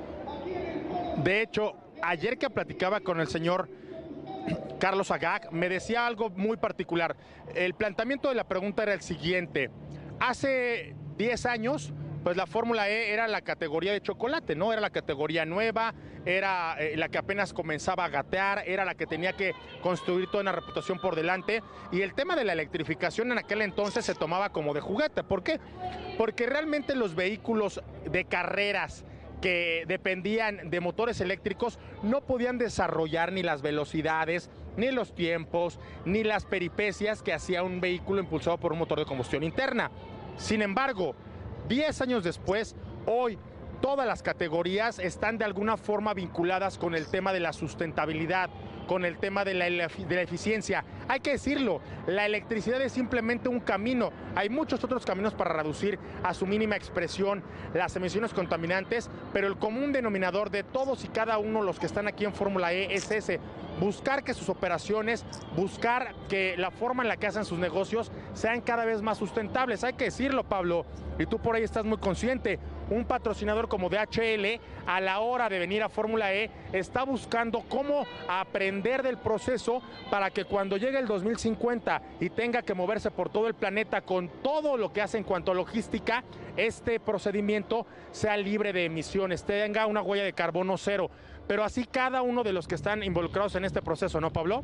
De hecho, ayer que platicaba con el señor Carlos Agag, me decía algo muy particular. El planteamiento de la pregunta era el siguiente: hace diez años, pues la Fórmula E era la categoría de chocolate, ¿no? Era la categoría nueva, era eh, la que apenas comenzaba a gatear, era la que tenía que construir toda una reputación por delante, y el tema de la electrificación en aquel entonces se tomaba como de juguete. ¿Por qué? Porque realmente los vehículos de carreras que dependían de motores eléctricos no podían desarrollar ni las velocidades, ni los tiempos, ni las peripecias que hacía un vehículo impulsado por un motor de combustión interna. Sin embargo, diez años después, hoy todas las categorías están de alguna forma vinculadas con el tema de la sustentabilidad, con el tema de la, de la eficiencia. Hay que decirlo, la electricidad es simplemente un camino. Hay muchos otros caminos para reducir a su mínima expresión las emisiones contaminantes, pero el común denominador de todos y cada uno de los que están aquí en Fórmula E es ese: buscar que sus operaciones, buscar que la forma en la que hacen sus negocios sean cada vez más sustentables. Hay que decirlo, Pablo, y tú por ahí estás muy consciente, un patrocinador como D H L, a la hora de venir a Fórmula E, está buscando cómo aprender del proceso para que cuando llegue el dos mil cincuenta y tenga que moverse por todo el planeta con todo lo que hace en cuanto a logística, este procedimiento sea libre de emisiones, tenga una huella de carbono cero. Pero así cada uno de los que están involucrados en este proceso, ¿no, Pablo?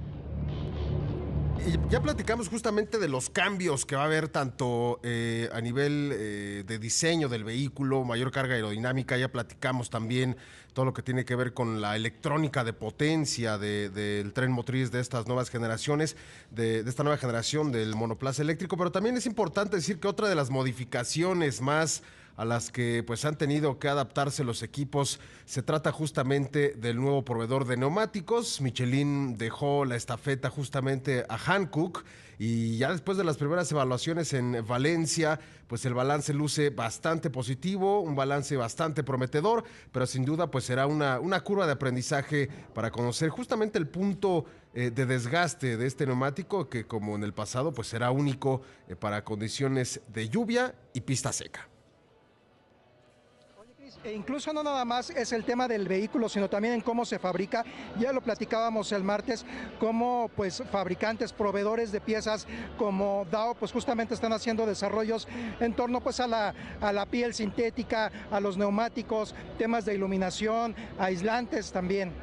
Y ya platicamos justamente de los cambios que va a haber tanto eh, a nivel eh, de diseño del vehículo, mayor carga aerodinámica. Ya platicamos también todo lo que tiene que ver con la electrónica de potencia de, del tren motriz de estas nuevas generaciones, de, de esta nueva generación del monoplaza eléctrico. Pero también es importante decir que otra de las modificaciones más a las que pues han tenido que adaptarse los equipos. Se trata justamente del nuevo proveedor de neumáticos. Michelin dejó la estafeta justamente a Hankook, y ya después de las primeras evaluaciones en Valencia, pues el balance luce bastante positivo, un balance bastante prometedor, pero sin duda pues será una, una curva de aprendizaje para conocer justamente el punto eh, de desgaste de este neumático, que como en el pasado pues será único eh, para condiciones de lluvia y pista seca. E incluso no nada más es el tema del vehículo, sino también en cómo se fabrica. Ya lo platicábamos el martes, cómo pues fabricantes, proveedores de piezas como Dow, pues justamente están haciendo desarrollos en torno pues a la, a la piel sintética, a los neumáticos, temas de iluminación, aislantes también.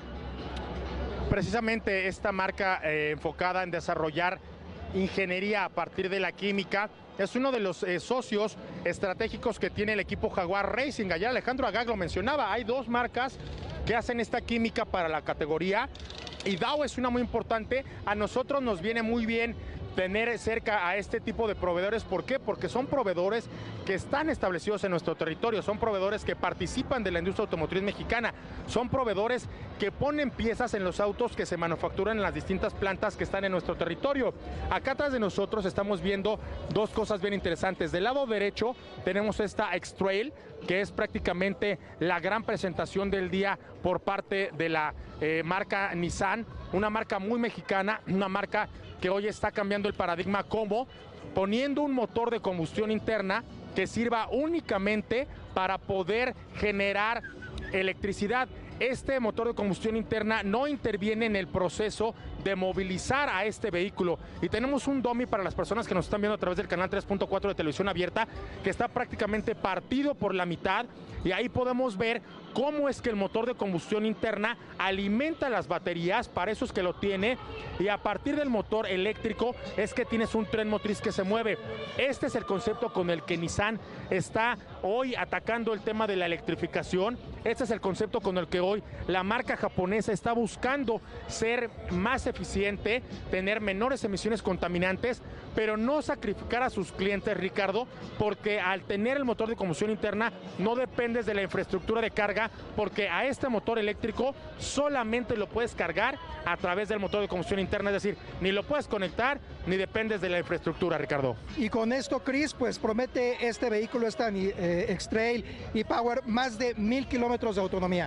Precisamente esta marca eh, enfocada en desarrollar ingeniería a partir de la química es uno de los eh, socios estratégicos que tiene el equipo Jaguar Racing. Ayer Alejandro Agag lo mencionaba, hay dos marcas que hacen esta química para la categoría y Dow es una muy importante. A nosotros nos viene muy bien tener cerca a este tipo de proveedores. ¿Por qué? Porque son proveedores que están establecidos en nuestro territorio, son proveedores que participan de la industria automotriz mexicana, son proveedores que ponen piezas en los autos que se manufacturan en las distintas plantas que están en nuestro territorio. Acá atrás de nosotros estamos viendo dos cosas bien interesantes. Del lado derecho tenemos esta X-Trail, que es prácticamente la gran presentación del día por parte de la eh, marca Nissan, una marca muy mexicana, una marca que hoy está cambiando el paradigma, como poniendo un motor de combustión interna que sirva únicamente para poder generar electricidad. Este motor de combustión interna no interviene en el proceso de movilizar a este vehículo. Y tenemos un dummy para las personas que nos están viendo a través del canal tres punto cuatro de televisión abierta, que está prácticamente partido por la mitad, y ahí podemos ver cómo es que el motor de combustión interna alimenta las baterías, para eso es que lo tiene, y a partir del motor eléctrico es que tienes un tren motriz que se mueve. Este es el concepto con el que Nissan está hoy atacando el tema de la electrificación. Este es el concepto con el que hoy la marca japonesa está buscando ser más eficiente, tener menores emisiones contaminantes, pero no sacrificar a sus clientes, Ricardo, porque al tener el motor de combustión interna no dependes de la infraestructura de carga, porque a este motor eléctrico solamente lo puedes cargar a través del motor de combustión interna, es decir, ni lo puedes conectar ni dependes de la infraestructura, Ricardo. Y con esto, Chris, pues promete este vehículo, esta eh, X-Trail e-Power, más de mil kilómetros de autonomía.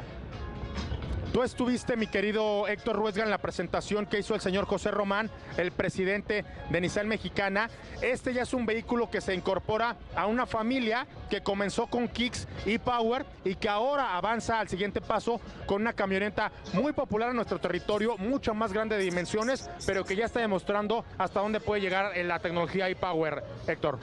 Tú estuviste, mi querido Héctor Ruesga, en la presentación que hizo el señor José Román, el presidente de Nissan Mexicana. Este ya es un vehículo que se incorpora a una familia que comenzó con Kicks e-Power y que ahora avanza al siguiente paso con una camioneta muy popular en nuestro territorio, mucho más grande de dimensiones, pero que ya está demostrando hasta dónde puede llegar en la tecnología e-Power, Héctor.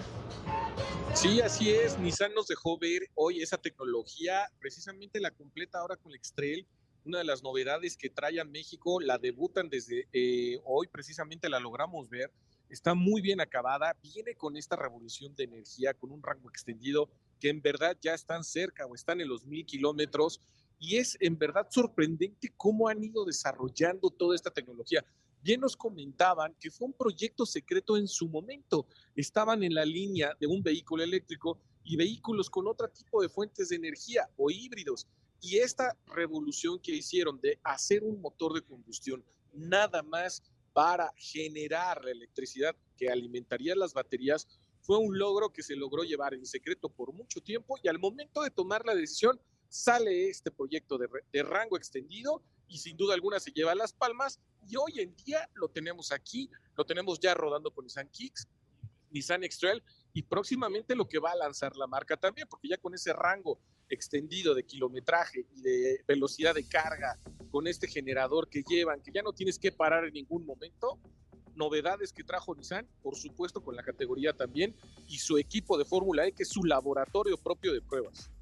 Sí, así es. Nissan nos dejó ver hoy esa tecnología, precisamente la completa ahora con el X-Trail. Una de las novedades que trae a México, la debutan desde eh, hoy, precisamente la logramos ver, está muy bien acabada, viene con esta revolución de energía, con un rango extendido, que en verdad ya están cerca o están en los mil kilómetros, y es en verdad sorprendente cómo han ido desarrollando toda esta tecnología. Bien nos comentaban que fue un proyecto secreto en su momento, estaban en la línea de un vehículo eléctrico y vehículos con otro tipo de fuentes de energía o híbridos. Y esta revolución que hicieron de hacer un motor de combustión nada más para generar la electricidad que alimentaría las baterías fue un logro que se logró llevar en secreto por mucho tiempo, y al momento de tomar la decisión sale este proyecto de, de rango extendido y sin duda alguna se lleva las palmas, y hoy en día lo tenemos aquí, lo tenemos ya rodando con Nissan Kicks, Nissan X-Trail, y próximamente lo que va a lanzar la marca también, porque ya con ese rango extendido de kilometraje y de velocidad de carga, con este generador que llevan, que ya no tienes que parar en ningún momento, novedades que trajo Nissan, por supuesto con la categoría también, y su equipo de Fórmula E, que es su laboratorio propio de pruebas.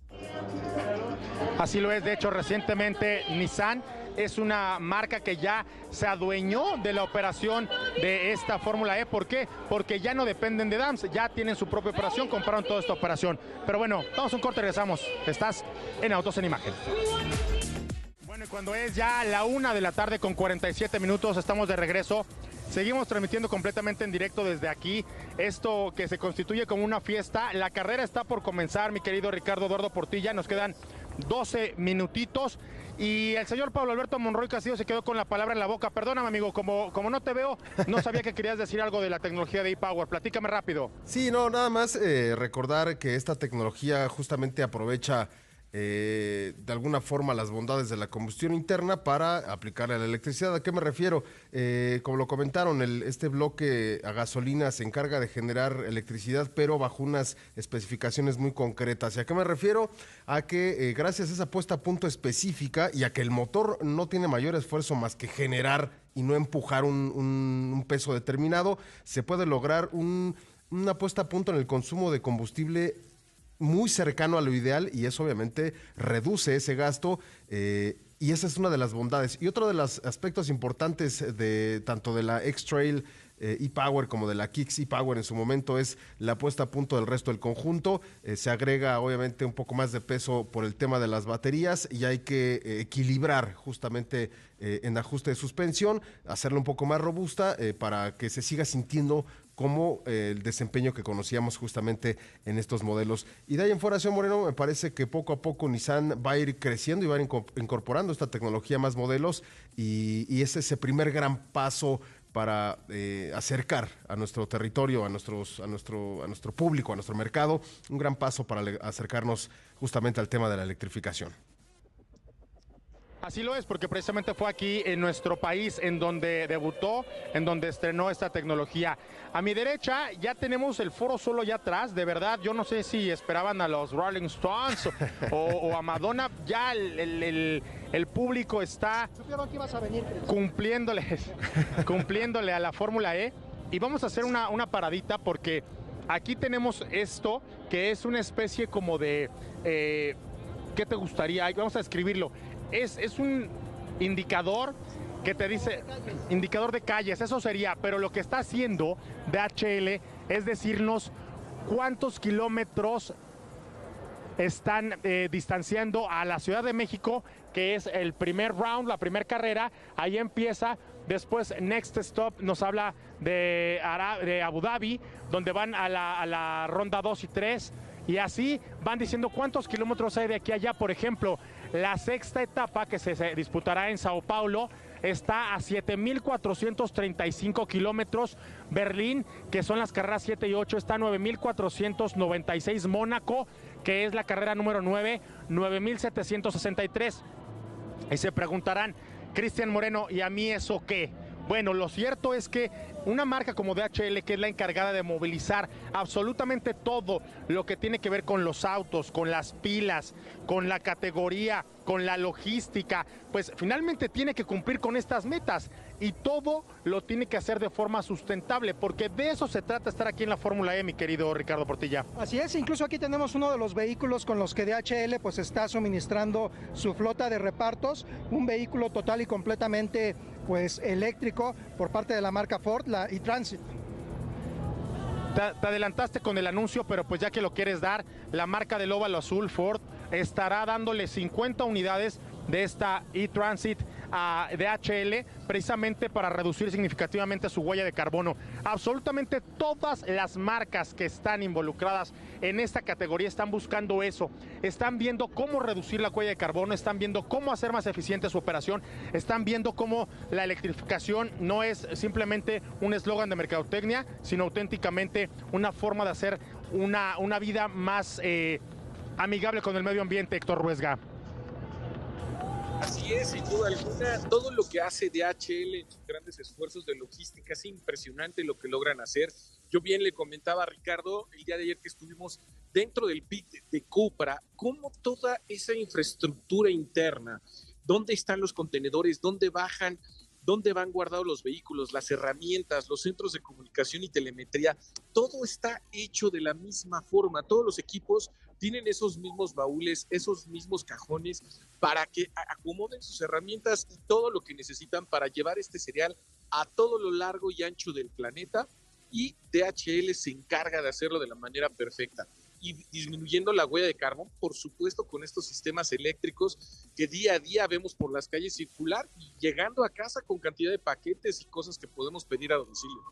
Así lo es, de hecho recientemente Nissan es una marca que ya se adueñó de la operación de esta Fórmula E. ¿Por qué? Porque ya no dependen de Dams, ya tienen su propia operación, compraron toda esta operación. Pero bueno, vamos a un corte y regresamos. Estás en Autos en Imagen. Bueno, y cuando es ya la una de la tarde con cuarenta y siete minutos, estamos de regreso Seguimos transmitiendo completamente en directo desde aquí, esto que se constituye como una fiesta. La carrera está por comenzar, mi querido Ricardo Eduardo Portilla, nos quedan doce minutitos y el señor Pablo Alberto Monroy Castillo se quedó con la palabra en la boca. Perdóname, amigo, como, como no te veo, no sabía que querías decir algo de la tecnología de ePower. Platícame rápido. Sí, no, nada más eh, recordar que esta tecnología justamente aprovecha Eh, de alguna forma las bondades de la combustión interna para aplicarle a la electricidad. ¿A qué me refiero? Eh, como lo comentaron, el, este bloque a gasolina se encarga de generar electricidad, pero bajo unas especificaciones muy concretas. ¿Y a qué me refiero? A que eh, gracias a esa puesta a punto específica y a que el motor no tiene mayor esfuerzo más que generar y no empujar un, un, un peso determinado, se puede lograr un, una puesta a punto en el consumo de combustible muy cercano a lo ideal, y eso obviamente reduce ese gasto, eh, y esa es una de las bondades. Y otro de los aspectos importantes de tanto de la X-Trail eh, ePower como de la Kicks ePower en su momento es la puesta a punto del resto del conjunto. Eh, se agrega obviamente un poco más de peso por el tema de las baterías y hay que eh, equilibrar justamente eh, en ajuste de suspensión, hacerla un poco más robusta eh, para que se siga sintiendo como eh, el desempeño que conocíamos justamente en estos modelos. Y de ahí en fuera, señor Moreno, me parece que poco a poco Nissan va a ir creciendo y va a ir incorporando esta tecnología a más modelos, y, y es ese primer gran paso para eh, acercar a nuestro territorio, a, nuestros, a, nuestro, a nuestro público, a nuestro mercado, un gran paso para acercarnos justamente al tema de la electrificación. Así lo es, porque precisamente fue aquí en nuestro país en donde debutó, en donde estrenó esta tecnología. A mi derecha ya tenemos el Foro Solo ya atrás, de verdad, yo no sé si esperaban a los Rolling Stones o, o a Madonna, ya el, el, el, el público está Supieron que ibas a venir, Chris. cumpliéndole, cumpliéndole a la Fórmula E, y vamos a hacer una, una paradita porque aquí tenemos esto que es una especie como de, eh, ¿qué te gustaría? Vamos a escribirlo. Es, es un indicador que te dice, indicador de calles, eso sería, pero lo que está haciendo D H L es decirnos cuántos kilómetros están eh, distanciando a la Ciudad de México, que es el primer round, la primera carrera, ahí empieza. Después Next Stop nos habla de, de Abu Dhabi, donde van a la, a la ronda dos y tres, y así van diciendo cuántos kilómetros hay de aquí a allá. Por ejemplo, la sexta etapa que se, se disputará en Sao Paulo está a siete mil cuatrocientos treinta y cinco kilómetros. Berlín, que son las carreras siete y ocho, está a nueve mil cuatrocientos noventa y seis. Mónaco, que es la carrera número nueve, nueve mil setecientos sesenta y tres. Y se preguntarán, Cristian Moreno, ¿y a mí eso qué? Bueno, lo cierto es que una marca como D H L, que es la encargada de movilizar absolutamente todo lo que tiene que ver con los autos, con las pilas, con la categoría, con la logística, pues finalmente tiene que cumplir con estas metas, y todo lo tiene que hacer de forma sustentable, porque de eso se trata estar aquí en la Fórmula E, mi querido Ricardo Portilla. Así es, incluso aquí tenemos uno de los vehículos con los que D H L pues está suministrando su flota de repartos, un vehículo total y completamente pues eléctrico por parte de la marca Ford, la e-Transit. Te, te adelantaste con el anuncio, pero pues ya que lo quieres dar, la marca del óvalo azul Ford estará dándole cincuenta unidades de esta e-Transit a D H L, precisamente para reducir significativamente su huella de carbono. Absolutamente todas las marcas que están involucradas en esta categoría están buscando eso, están viendo cómo reducir la huella de carbono, están viendo cómo hacer más eficiente su operación, están viendo cómo la electrificación no es simplemente un eslogan de mercadotecnia, sino auténticamente una forma de hacer una, una vida más eh, amigable con el medio ambiente, Héctor Ruesga. Así es, sin duda alguna, todo lo que hace D H L en sus grandes esfuerzos de logística es impresionante lo que logran hacer. Yo bien le comentaba a Ricardo el día de ayer que estuvimos dentro del pit de Cupra, cómo toda esa infraestructura interna, dónde están los contenedores, dónde bajan, dónde van guardados los vehículos, las herramientas, los centros de comunicación y telemetría, todo está hecho de la misma forma. Todos los equipos tienen esos mismos baúles, esos mismos cajones para que acomoden sus herramientas y todo lo que necesitan para llevar este cereal a todo lo largo y ancho del planeta, y D H L se encarga de hacerlo de la manera perfecta. y disminuyendo la huella de carbón, por supuesto con estos sistemas eléctricos que día a día vemos por las calles circular y llegando a casa con cantidad de paquetes y cosas que podemos pedir a domicilio.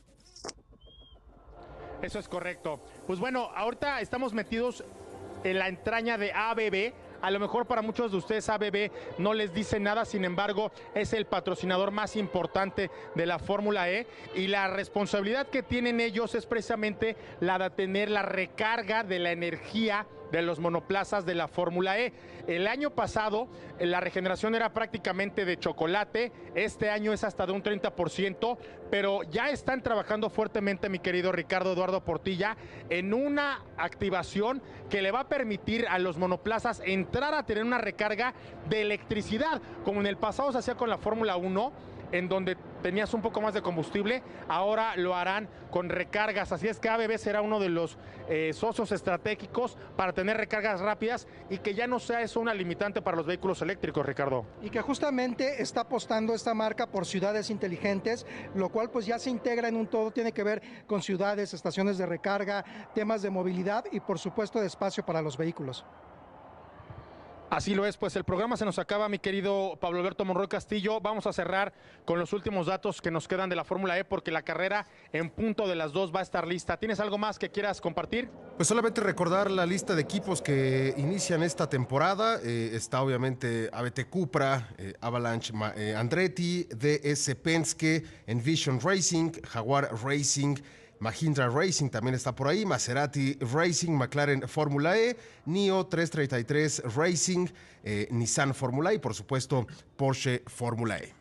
Eso es correcto. Pues bueno, ahorita estamos metidos en la entraña de A B B. A lo mejor para muchos de ustedes A B B no les dice nada, sin embargo es el patrocinador más importante de la Fórmula E y la responsabilidad que tienen ellos es precisamente la de tener la recarga de la energía de los monoplazas de la Fórmula E. El año pasado la regeneración era prácticamente de chocolate, este año es hasta de un treinta por ciento, pero ya están trabajando fuertemente, mi querido Ricardo Eduardo Portilla, en una activación que le va a permitir a los monoplazas entrar a tener una recarga de electricidad, como en el pasado se hacía con la Fórmula uno, en donde tenías un poco más de combustible, ahora lo harán con recargas, así es que A B B será uno de los eh, socios estratégicos para tener recargas rápidas y que ya no sea eso una limitante para los vehículos eléctricos, Ricardo. Y que justamente está apostando esta marca por ciudades inteligentes, lo cual pues ya se integra en un todo, tiene que ver con ciudades, estaciones de recarga, temas de movilidad y por supuesto de espacio para los vehículos. Así lo es, pues el programa se nos acaba, mi querido Pablo Alberto Monroy Castillo. Vamos a cerrar con los últimos datos que nos quedan de la Fórmula E porque la carrera en punto de las dos va a estar lista. ¿Tienes algo más que quieras compartir? Pues solamente recordar la lista de equipos que inician esta temporada. Eh, está obviamente A B T Cupra, eh, Avalanche eh, Andretti, D S Penske, Envision Racing, Jaguar Racing, Mahindra Racing también está por ahí, Maserati Racing, McLaren Fórmula E, N I O trescientos treinta y tres Racing, eh, Nissan Fórmula E y por supuesto Porsche Fórmula E.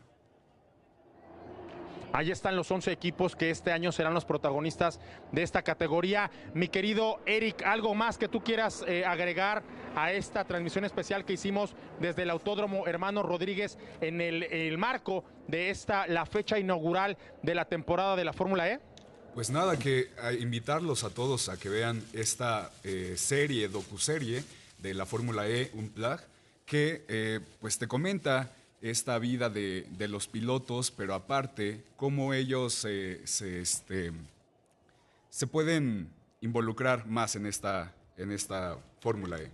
Ahí están los once equipos que este año serán los protagonistas de esta categoría. Mi querido Eric, ¿algo más que tú quieras eh, agregar a esta transmisión especial que hicimos desde el Autódromo Hermanos Rodríguez en el, el marco de esta, la fecha inaugural de la temporada de la Fórmula E? Pues nada, que a invitarlos a todos a que vean esta eh, serie, docuserie de la Fórmula E Unplugged, que eh, pues te comenta esta vida de, de los pilotos, pero aparte, cómo ellos eh, se, este, se pueden involucrar más en esta, en esta Fórmula E.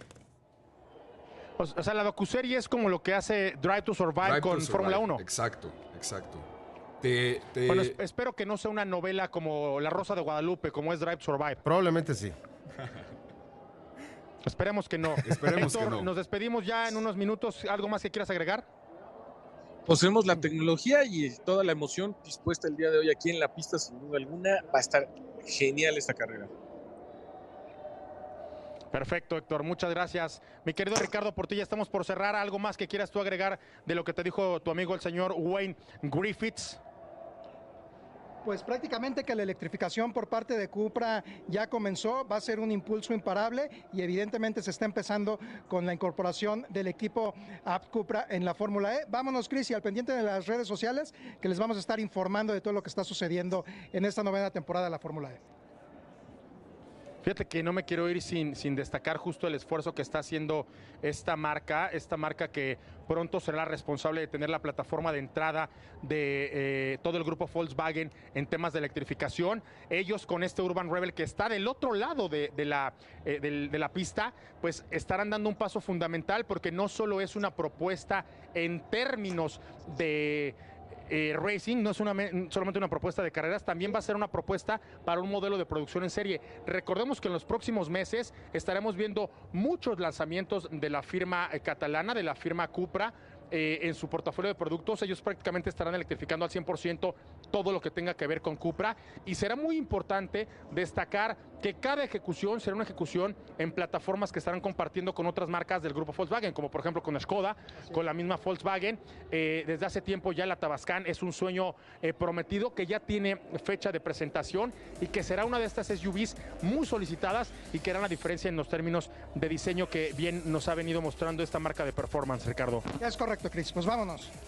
O sea, la docuserie es como lo que hace Drive to Survive Drive con Fórmula uno. Exacto, exacto. Te, te... Bueno, espero que no sea una novela como La Rosa de Guadalupe, como es Drive to Survive. Probablemente sí. Esperemos que no. Esperemos Héctor, que no. Nos despedimos ya en unos minutos. ¿Algo más que quieras agregar? Poseemos la tecnología y toda la emoción dispuesta el día de hoy aquí en la pista, sin duda alguna. Va a estar genial esta carrera. Perfecto, Héctor, muchas gracias. Mi querido Ricardo Portilla, estamos por cerrar. ¿Algo más que quieras tú agregar de lo que te dijo tu amigo el señor Wayne Griffiths? Pues prácticamente que la electrificación por parte de Cupra ya comenzó, va a ser un impulso imparable y evidentemente se está empezando con la incorporación del equipo Abt Cupra en la Fórmula E. Vámonos, Cris, y al pendiente de las redes sociales que les vamos a estar informando de todo lo que está sucediendo en esta novena temporada de la Fórmula E. Fíjate que no me quiero ir sin, sin destacar justo el esfuerzo que está haciendo esta marca, esta marca que pronto será la responsable de tener la plataforma de entrada de eh, todo el grupo Volkswagen en temas de electrificación. Ellos con este Urban Rebel que está del otro lado de, de, la, eh, de, de la pista, pues estarán dando un paso fundamental porque no solo es una propuesta en términos de... Eh, racing, no es una, solamente una propuesta de carreras, también va a ser una propuesta para un modelo de producción en serie. Recordemos que en los próximos meses estaremos viendo muchos lanzamientos de la firma eh, catalana, de la firma Cupra, eh, en su portafolio de productos. Ellos prácticamente estarán electrificando al cien por ciento todo lo que tenga que ver con Cupra y será muy importante destacar que cada ejecución será una ejecución en plataformas que estarán compartiendo con otras marcas del grupo Volkswagen, como por ejemplo con Skoda, sí. Con la misma Volkswagen. Eh, desde hace tiempo ya la Tavascan es un sueño eh, prometido que ya tiene fecha de presentación y que será una de estas S U Vs muy solicitadas y que harán la diferencia en los términos de diseño que bien nos ha venido mostrando esta marca de performance, Ricardo. Es correcto, Cris. Pues vámonos.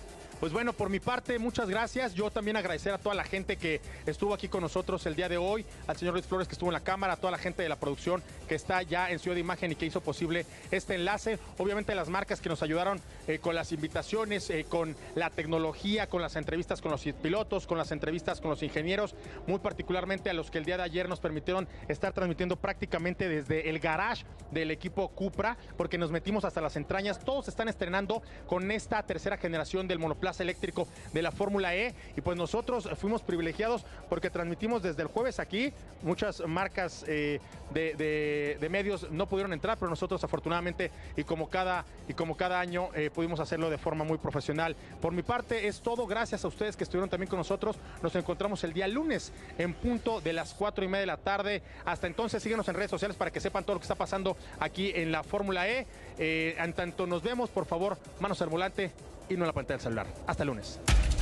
Pues bueno, por mi parte, muchas gracias. Yo también agradecer a toda la gente que estuvo aquí con nosotros el día de hoy, al señor Luis Flores que estuvo en la cámara, a toda la gente de la producción que está ya en Ciudad de Imagen y que hizo posible este enlace. Obviamente las marcas que nos ayudaron eh, con las invitaciones, eh, con la tecnología, con las entrevistas con los pilotos, con las entrevistas con los ingenieros, muy particularmente a los que el día de ayer nos permitieron estar transmitiendo prácticamente desde el garage del equipo Cupra, porque nos metimos hasta las entrañas. Todos están estrenando con esta tercera generación del monoplaza eléctrico de la Fórmula E, y pues nosotros fuimos privilegiados porque transmitimos desde el jueves aquí. Muchas marcas eh, de, de, de medios no pudieron entrar, pero nosotros afortunadamente y como cada, y como cada año eh, pudimos hacerlo de forma muy profesional. Por mi parte es todo, gracias a ustedes que estuvieron también con nosotros. Nos encontramos el día lunes en punto de las cuatro y media de la tarde. Hasta entonces síguenos en redes sociales para que sepan todo lo que está pasando aquí en la Fórmula E. Eh, en tanto nos vemos, por favor, manos al volante y no en la pantalla del celular. Hasta el lunes.